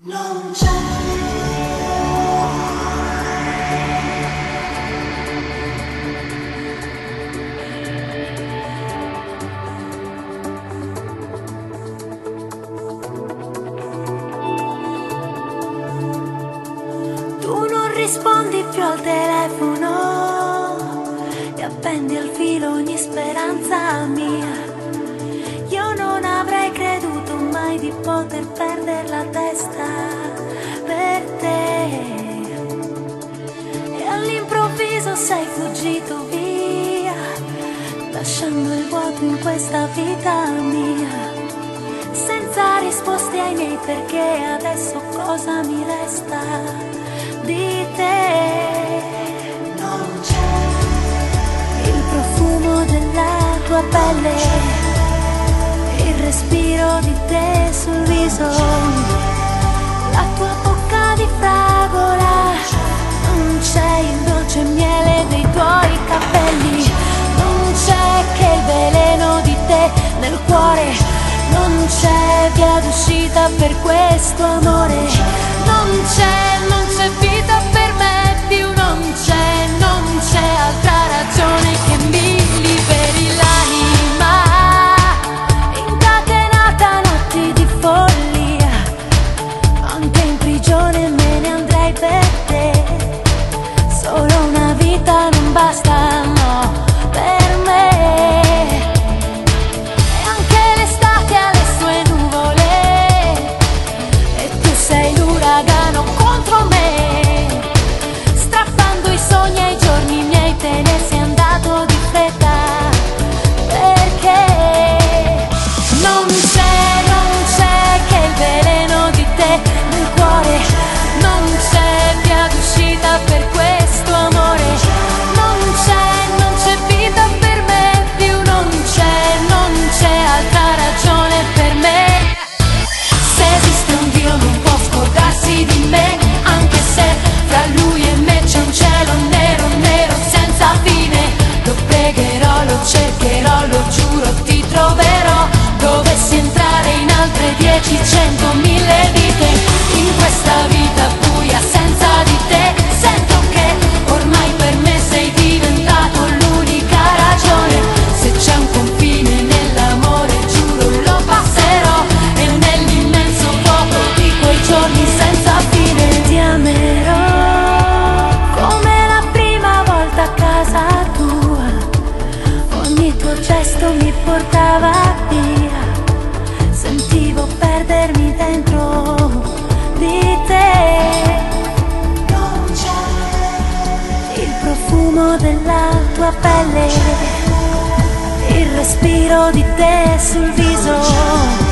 Non c'è. Tu non rispondi più al telefono e appendi al filo ogni speranza mia. Io non avrei creduto mai di poter perdere la testa per te, e all'improvviso sei fuggito via, lasciando il vuoto in questa vita mia, senza risposte ai miei perché. Adesso cosa mi resta di te? Non c'è il profumo della tua pelle, il respiro di te sul viso, la tua bocca di fragola, non c'è il dolce miele dei tuoi capelli, non c'è che il veleno di te nel cuore, non c'è via d'uscita per questo amore, non c'è vita per me più, non c'è altra ragione che mi liberi l'anima. Anche in prigione me ne andrei per te, solo una vita non basta, no, per me. E anche l'estate ha le sue nuvole e tu sei l'uragano contro me, strappando i sogni ai giorni miei, te ne sei andato di fretta, perché non c'è che il veleno di te nel cuore, non c'è via d'uscita per questo amore, non c'è vita per me più, non c'è altra ragione per me. Se esiste un Dio non può scordarsi di me, anche se fra lui e me c'è un cielo nero, nero senza fine. Lo pregherò, lo cercherò, lo giuro, ti troverò. Dovessi entrare in altre 10, 100, 1000 vite, in questa vita buia senza di te, sento che ormai per me sei diventato l'unica ragione. Se c'è un confine nell'amore giuro lo passerò, e nell'immenso vuoto di quei giorni senza fine ti amerò come la prima volta a casa tua. Ogni tuo gesto mi portava via, sentivo perdermi dentro di te. Non c'è il profumo della tua pelle, il respiro di te sul viso,